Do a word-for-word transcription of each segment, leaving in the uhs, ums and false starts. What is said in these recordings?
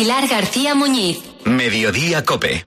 Pilar García Muñiz. Mediodía Cope.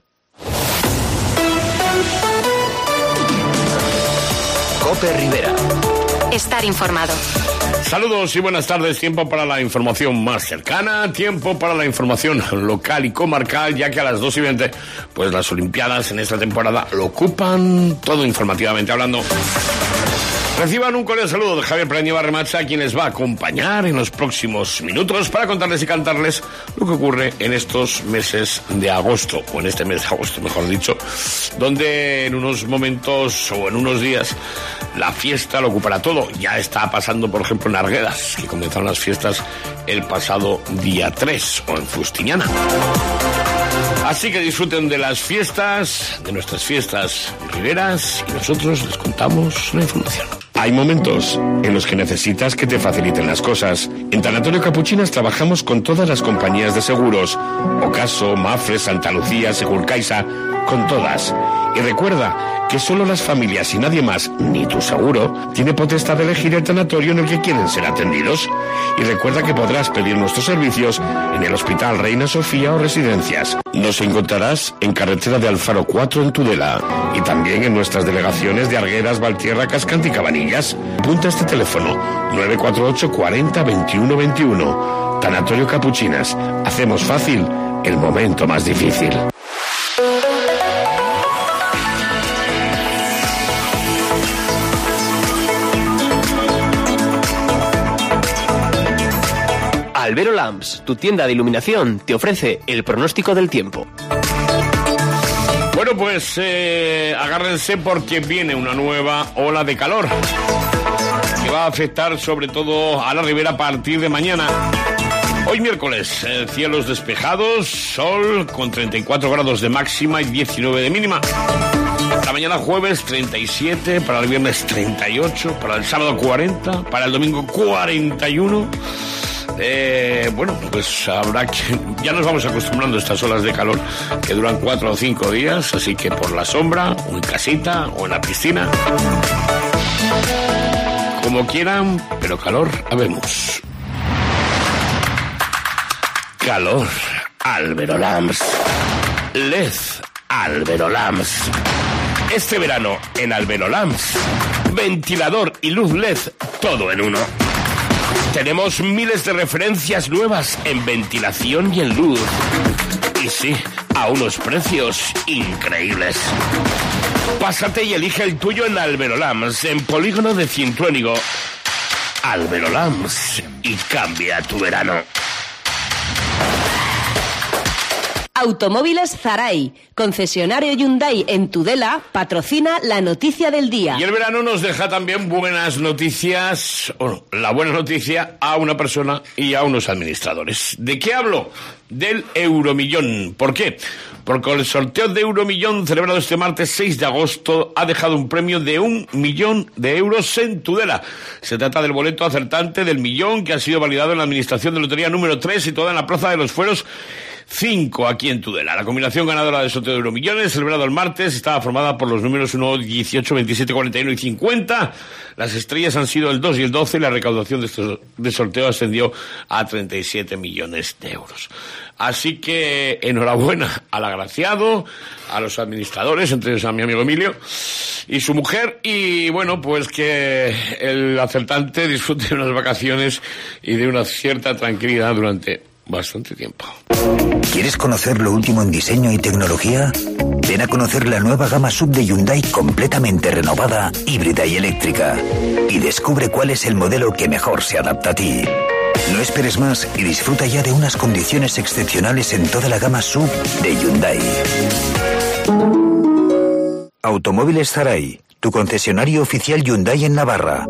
Cope Rivera. Estar informado. Saludos y buenas tardes. Tiempo para la información más cercana, tiempo para la información local y comarcal, ya que a las dos y veinte, pues las Olimpiadas en esta temporada lo ocupan todo informativamente hablando. Reciban un cordial saludo de Javier Prañeva Remacha, quien les va a acompañar en los próximos minutos para contarles y cantarles lo que ocurre en estos meses de agosto, o en este mes de agosto, mejor dicho, donde en unos momentos o en unos días la fiesta lo ocupará todo. Ya está pasando, por ejemplo, en Arguedas, que comenzaron las fiestas el pasado día tres, o en Fustiñana. Así que disfruten de las fiestas, de nuestras fiestas riberas, y nosotros les contamos la información. Hay momentos en los que necesitas que te faciliten las cosas. En Tanatorio Capuchinas trabajamos con todas las compañías de seguros. Ocaso, Mafre, Santa Lucía, Segurcaixa, con todas. Y recuerda que solo las familias y nadie más, ni tu seguro, tiene potestad de elegir el tanatorio en el que quieren ser atendidos. Y recuerda que podrás pedir nuestros servicios en el Hospital Reina Sofía o Residencias. Nos encontrarás en carretera de Alfaro cuatro en Tudela y también en nuestras delegaciones de Arguedas, Valtierra, Cascante y Cabanillas. Apunta este teléfono nueve cuatro ocho cuarenta veintiuno veintiuno. Tanatorio Capuchinas. Hacemos fácil el momento más difícil. Albero Lamps, tu tienda de iluminación, te ofrece el pronóstico del tiempo. Bueno, pues eh, agárrense porque viene una nueva ola de calor que va a afectar sobre todo a la ribera a partir de mañana. Hoy miércoles, eh, cielos despejados, sol con treinta y cuatro grados de máxima y diecinueve de mínima. Para mañana jueves treinta y siete, para el viernes treinta y ocho, para el sábado cuarenta, para el domingo cuarenta y uno. Eh, bueno, pues habrá que... Ya nos vamos acostumbrando a estas olas de calor que duran cuatro o cinco días, así que por la sombra, o en casita, o en la piscina, como quieran, pero calor habemos. Calor, Albero Lamps. L E D, Albero Lamps. Este verano en Albero Lamps, ventilador y luz L E D, todo en uno. Tenemos miles de referencias nuevas en ventilación y en luz. Y sí, a unos precios increíbles. Pásate y elige el tuyo en Albero Lamps, en Polígono de Cintuénigo. Albero Lamps, y cambia tu verano. Automóviles Zaray, concesionario Hyundai en Tudela, patrocina la noticia del día. Y el verano nos deja también buenas noticias, o la buena noticia a una persona y a unos administradores. ¿De qué hablo? Del Euromillón. ¿Por qué? Porque el sorteo de Euromillón celebrado este martes seis de agosto ha dejado un premio de un millón de euros en Tudela. Se trata del boleto acertante del millón que ha sido validado en la administración de lotería número tres situada en la Plaza de los Fueros cinco aquí en Tudela. La combinación ganadora del sorteo de Euromillones, celebrado el martes, estaba formada por los números uno, dieciocho, veintisiete, cuarenta y uno y cincuenta. Las estrellas han sido el dos y el doce y la recaudación de este de sorteo ascendió a treinta y siete millones de euros. Así que enhorabuena al agraciado, a los administradores, entre ellos a mi amigo Emilio y su mujer, y bueno, pues que el acertante disfrute de unas vacaciones y de una cierta tranquilidad durante bastante tiempo. ¿Quieres conocer lo último en diseño y tecnología? Ven a conocer la nueva gama sub de Hyundai completamente renovada, híbrida y eléctrica. Y descubre cuál es el modelo que mejor se adapta a ti. No esperes más y disfruta ya de unas condiciones excepcionales en toda la gama sub de Hyundai. Automóviles Zaray, tu concesionario oficial Hyundai en Navarra.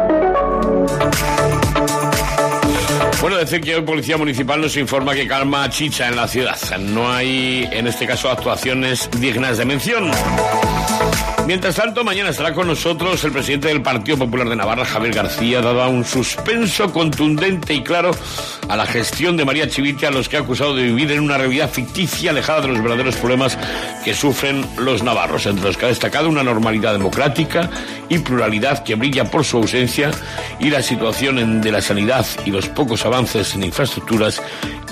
Bueno, decir que hoy Policía Municipal nos informa que calma chicha en la ciudad. No hay, en este caso, actuaciones dignas de mención. Mientras tanto, mañana estará con nosotros el presidente del Partido Popular de Navarra, Javier García, dado un suspenso contundente y claro a la gestión de María Chivite, a los que ha acusado de vivir en una realidad ficticia alejada de los verdaderos problemas que sufren los navarros, entre los que ha destacado una normalidad democrática y pluralidad que brilla por su ausencia, y la situación de la sanidad y los pocos avances en infraestructuras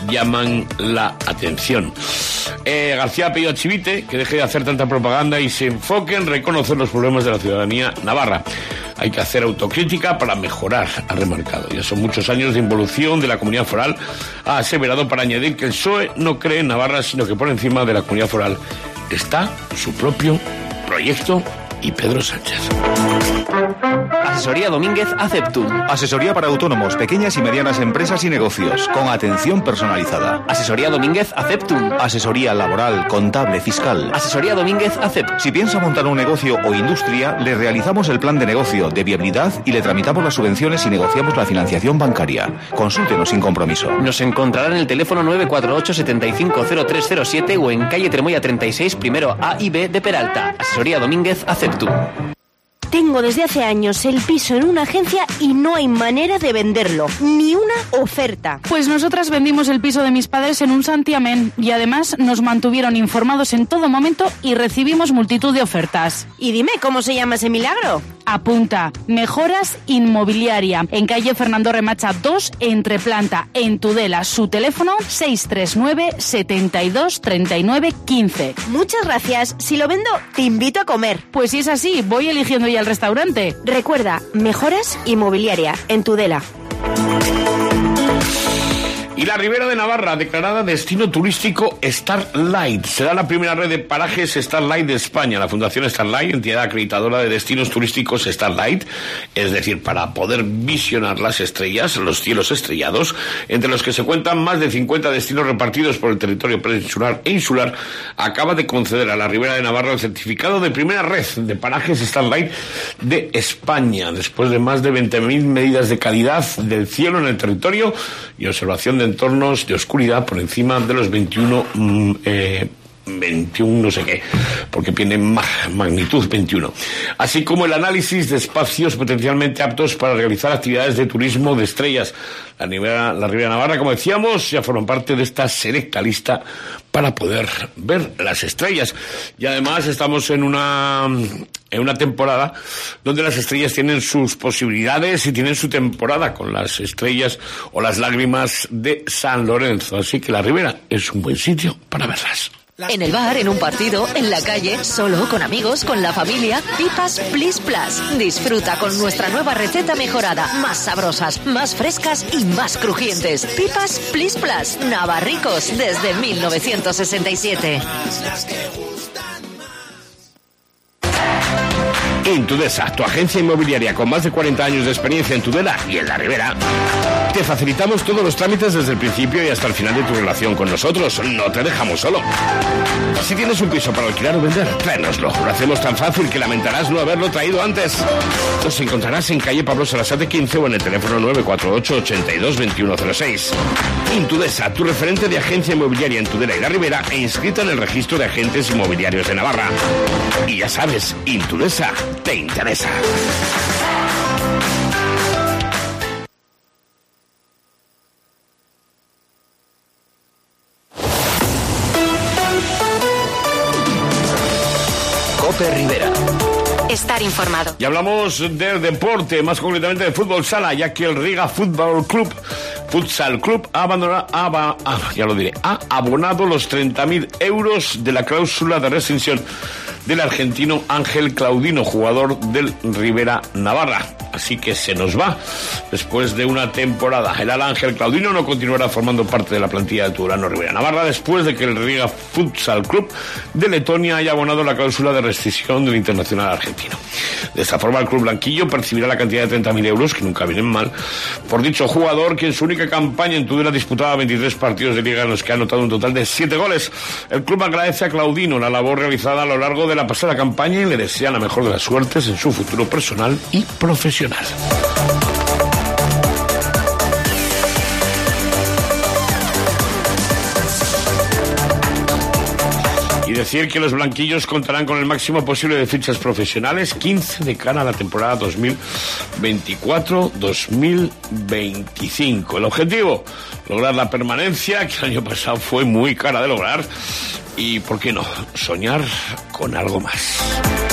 llaman la atención. Eh, García ha pedido a Chivite que deje de hacer tanta propaganda y se enfoque en reconocer los problemas de la ciudadanía navarra. Hay que hacer autocrítica para mejorar, ha remarcado. Ya son muchos años de involución de la comunidad foral, ha aseverado, para añadir que el P S O E no cree en Navarra, sino que por encima de la comunidad foral está su propio proyecto y Pedro Sánchez. Asesoría Domínguez Aceptum. Asesoría para autónomos, pequeñas y medianas empresas y negocios, con atención personalizada. Asesoría Domínguez Aceptum. Asesoría laboral, contable, fiscal. Asesoría Domínguez Aceptum. Si piensa montar un negocio o industria, le realizamos el plan de negocio, de viabilidad y le tramitamos las subvenciones y negociamos la financiación bancaria. Consúltenos sin compromiso. Nos encontrará en el teléfono nueve cuatro ocho, setenta y cinco, cero tres cero siete o en calle Tremoya treinta y seis, primero A y B de Peralta. Asesoría Domínguez Aceptum. Tengo desde hace años el piso en una agencia y no hay manera de venderlo. Ni una oferta. Pues nosotras vendimos el piso de mis padres en un santiamén y además nos mantuvieron informados en todo momento y recibimos multitud de ofertas. Y dime, ¿cómo se llama ese milagro? Apunta, Mejoras Inmobiliaria, en calle Fernando Remacha dos, entre planta, en Tudela. Su teléfono seis tres nueve, setenta y dos, treinta y nueve, quince. Muchas gracias. Si lo vendo, te invito a comer. Pues si es así, voy eligiendo ya el restaurante. Recuerda, Mejoras Inmobiliaria, en Tudela. Y la Ribera de Navarra, declarada destino turístico Starlight. Será la primera red de parajes Starlight de España. La Fundación Starlight, entidad acreditadora de destinos turísticos Starlight, es decir, para poder visionar las estrellas, los cielos estrellados, entre los que se cuentan más de cincuenta destinos repartidos por el territorio peninsular e insular, acaba de conceder a la Ribera de Navarra el certificado de primera red de parajes Starlight de España, después de más de veinte mil medidas de calidad del cielo en el territorio y observación de entornos de oscuridad por encima de los veintiuno, eh, veintiuno no sé qué, porque tiene magnitud veintiuno, así como el análisis de espacios potencialmente aptos para realizar actividades de turismo de estrellas. La Ribera, la Ribera Navarra, como decíamos, ya forman parte de esta selecta lista para poder ver las estrellas. Y además estamos en una en una temporada donde las estrellas tienen sus posibilidades y tienen su temporada, con las estrellas o las lágrimas de San Lorenzo. Así que la Ribera es un buen sitio para verlas. En el bar, en un partido, en la calle, solo, con amigos, con la familia. Pipas Plis Plus. Disfruta con nuestra nueva receta mejorada. Más sabrosas, más frescas y más crujientes. Pipas Plis Plus. Navarricos desde mil novecientos sesenta y siete. En Tudesa, tu agencia inmobiliaria con más de cuarenta años de experiencia en Tudela y en la Ribera, te facilitamos todos los trámites desde el principio y hasta el final de tu relación con nosotros. No te dejamos solo. Si tienes un piso para alquilar o vender, tráenoslo. Lo hacemos tan fácil que lamentarás no haberlo traído antes. Nos encontrarás en calle Pablo Sarasate quince o en el teléfono nueve cuatro ocho, ochenta y dos, veintiuno cero seis. Intudesa, tu referente de agencia inmobiliaria en Tudela y la Ribera e inscrita en el registro de agentes inmobiliarios de Navarra. Y ya sabes, Intudesa te interesa. Cope Rivera. Estar informado. Y hablamos del deporte, más concretamente de fútbol sala, ya que el Riga Fútbol Club, Futsal Club, ha abandonado, ha, ah, ya lo diré, ha abonado los treinta mil euros de la cláusula de rescisión del argentino Ángel Claudino, jugador del Ribera Navarra. Así que se nos va después de una temporada. El ala Ángel Claudino no continuará formando parte de la plantilla del Tudelano Ribera Navarra después de que el Riga Futsal Club de Letonia haya abonado la cláusula de rescisión del internacional argentino. De esta forma, el club blanquillo percibirá la cantidad de treinta mil euros, que nunca vienen mal, por dicho jugador, que en su única campaña en Tudela disputaba veintitrés partidos de liga en los que ha anotado un total de siete goles. El club agradece a Claudino la labor realizada a lo largo de la pasada campaña y le desea la mejor de las suertes en su futuro personal y profesional. Y decir que los blanquillos contarán con el máximo posible de fichas profesionales, quince de cara a la temporada dos mil veinticuatro dos mil veinticinco. El objetivo, lograr la permanencia, que el año pasado fue muy cara de lograr, y, ¿por qué no?, soñar con algo más.